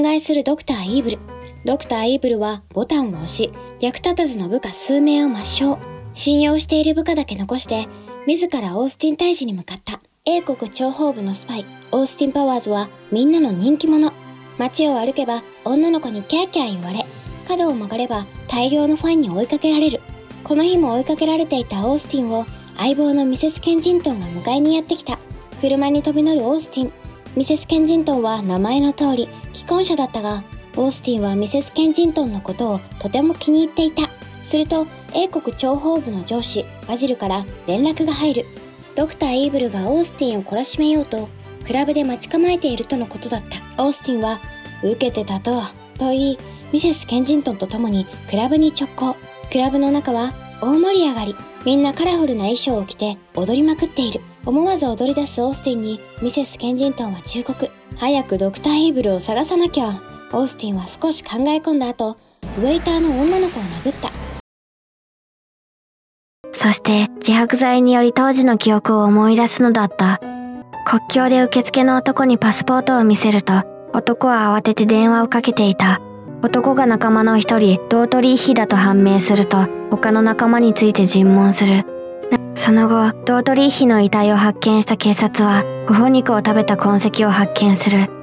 害するドクター・イーブル。ドクター・イーブルはボタンを押し、役立たずの部下数名を抹消。信用している部下だけ残して、自らオースティン退治に向かった。英国諜報部のスパイ、オースティン・パワーズはみんなの人気者。街を歩けば女の子にキャーキャー言われ、角を曲がれば大量のファンに追いかけられる。この日も追いかけられていたオースティンを相棒のミセス・ケンジントンが迎えにやってきた。車に飛び乗るオースティン。ミセス・ケンジントンは名前の通り既婚者だったが、オースティンはミセス・ケンジントンのことをとても気に入っていた。すると英国諜報部の上司バジルから連絡が入る。ドクター・イーブルがオースティンを懲らしめようとクラブで待ち構えているとのことだった。オースティンは受けて立とうと言い、ミセス・ケンジントンと共にクラブに直行。クラブの中は大盛り上がり。みんなカラフルな衣装を着て踊りまくっている。思わず踊り出すオースティンにミセス・ケンジントンは忠告。早くドクター・イーブルを探さなきゃ。オースティンは少し考え込んだ後、ウェイターの女の子を殴った。 そして自白剤により当時の記憶を思い出すのだった。国境で受付の男にパスポートを見せると、男は慌てて電話をかけていた。男が仲間の一人、ドートリーヒだと判明すると、他の仲間について尋問する。その後、ドートリーヒの遺体を発見した警察は、頬肉を食べた痕跡を発見する。